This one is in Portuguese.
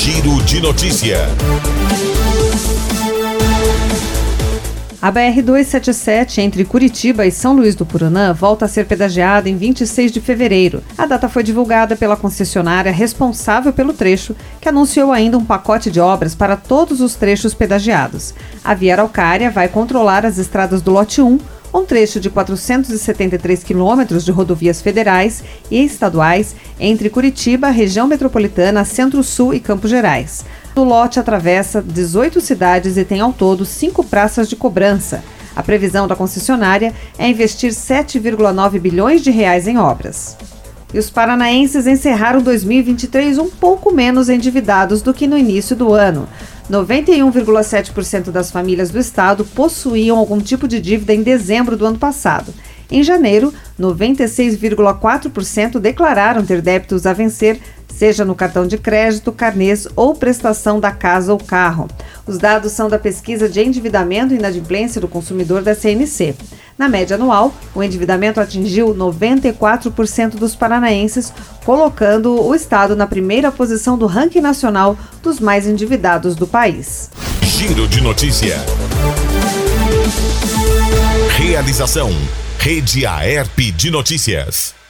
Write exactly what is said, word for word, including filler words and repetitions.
Giro de notícia. A B R duzentos e setenta e sete entre Curitiba e São Luís do Purunã volta a ser pedagiada em vinte e seis de fevereiro. A data foi divulgada pela concessionária responsável pelo trecho, que anunciou ainda um pacote de obras para todos os trechos pedagiados. A Via Araucária vai controlar as estradas do lote um, um trecho de quatrocentos e setenta e três quilômetros de rodovias federais e estaduais entre Curitiba, região metropolitana, Centro-Sul e Campos Gerais. O lote atravessa dezoito cidades e tem ao todo cinco praças de cobrança. A previsão da concessionária é investir sete vírgula nove bilhões de reais em obras. E os paranaenses encerraram dois mil e vinte e três um pouco menos endividados do que no início do ano. noventa e um vírgula sete por cento das famílias do estado possuíam algum tipo de dívida em dezembro do ano passado. Em janeiro, noventa e seis vírgula quatro por cento declararam ter débitos a vencer, seja no cartão de crédito, carnês ou prestação da casa ou carro. Os dados são da pesquisa de endividamento e inadimplência do consumidor da C N C. Na média anual, o endividamento atingiu noventa e quatro por cento dos paranaenses, colocando o estado na primeira posição do ranking nacional dos mais endividados do país. Giro de notícia. Realização: Rede Aerp de Notícias.